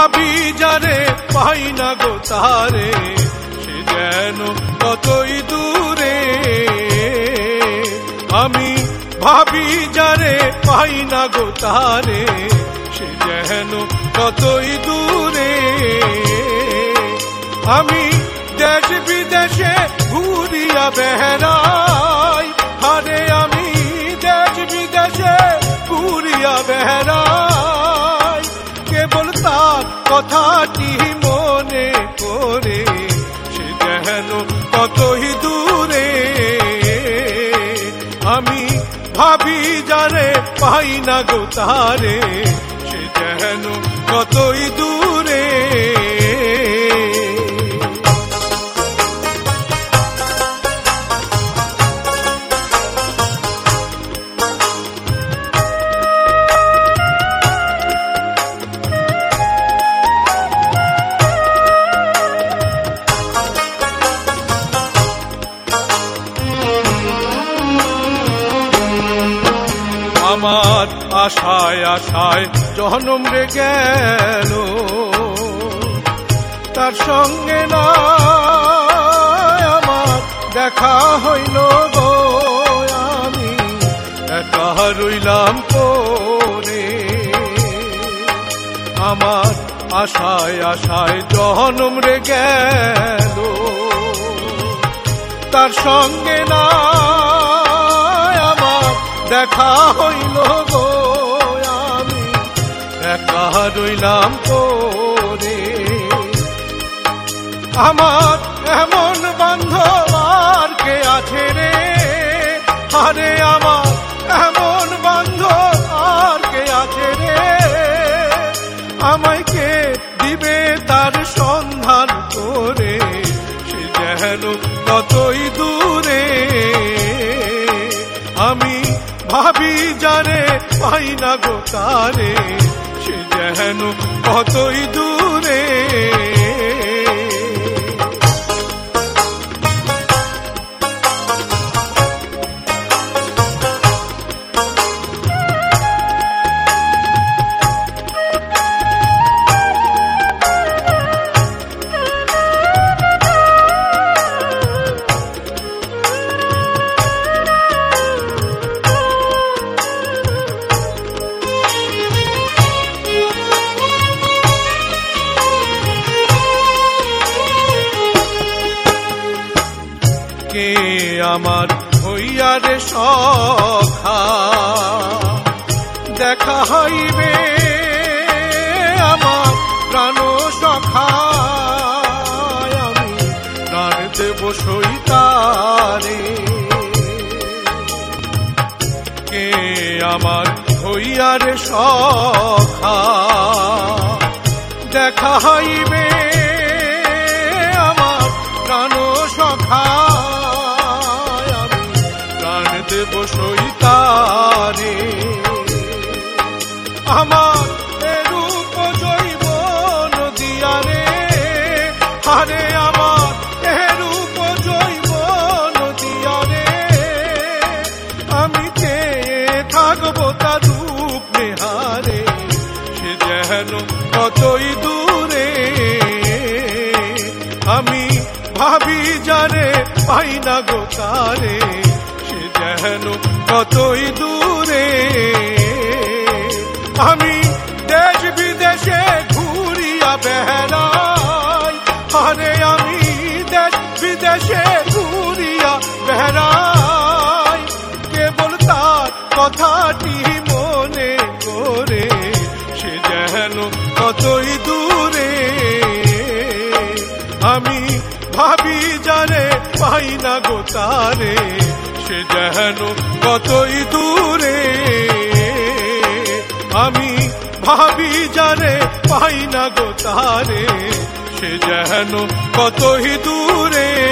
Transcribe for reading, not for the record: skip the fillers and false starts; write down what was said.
ভাবি যারে পাই না গো তারে, সে যেন কতই দূরে। আমি ভাবি যারে পাই না গো তারে, সে যেন কতই দূরে। আমি দেশ বিদেশে ঘুরিয়া বেড়াই, আরে আমি দেশ বিদেশে ঘুরিয়া বেড়াই, কেবল তার কথাটি মনে করে, সে যেন কতই দূরে। আমি ভাবি যারে পাই না গো তারে, সে যেন কতই দূরে। আমার আশায় আশায় জনম রে গেল, তার সঙ্গে না আমার দেখা হইল গো, আমি একা রইলাম পরে। আমার আশায় আশায় জনম রে গেল, তার সঙ্গে না আমার দেখা হইল গো, আমি একা রইলাম পরে। আমার এমন বান্ধব আর কে আছে রে, আরে আমার এমন বান্ধব আর কে আছে রে, আমায় কে দিবে তার সন্ধান করে, সে যেন কতই দূরে। আমি ভাবি যারে পাই না গো তারে, সে যেন কতই দূরে। কে আমার হইয়া রে সখা, দেখা হইবে আমার প্রাণ সখা, আমি প্রাণ দেব সইতারে। কে আমার হইয়া রে সখা, দেখা হইবে আমার প্রাণ সখা, দেব সইতারে। আমার রূপ জৈব নদিয়ারে, আরে আমার রূপ জৈব নদিয়ারে, আমি কে থাকবো তার রূপ নেহারে, সে যেন কতই দূরে। আমি ভাবি যারে পাই না গো তারে, যেন কতই দূরে। আমি দেশ বিদেশে ঘুরিয়া বেড়াই, আরে আমি দেশ বিদেশে ঘুরিয়া বেড়াই, কেবল তার কথাটি মনে করে, সে যেন কতই দূরে। আমি ভাবি যারে পাই না গো তারে, সে যেন কতই দূরে। আমি ভাবি যারে পাই না গো তারে, সে যেন কতই দূরে।